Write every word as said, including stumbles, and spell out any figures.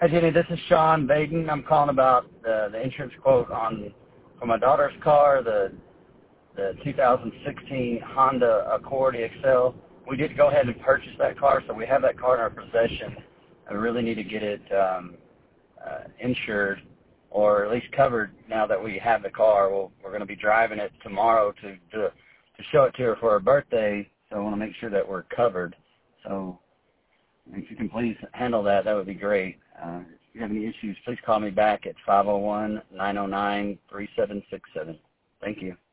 Hi, Jenny. This is Sean Baden. I'm calling about the, the insurance quote on for my daughter's car, the the two thousand sixteen Honda Accord E X L. We did go ahead and purchase that car, so we have that car in our possession. I really need to get it um, uh, insured or at least covered now that we have the car. We'll, we're going to be driving it tomorrow to, to to show it to her for her birthday, so I want to make sure that we're covered. So if you can please handle that, that would be great. Uh, if you have any issues, please call me back at five oh one, nine oh nine, three seven six seven. Thank you.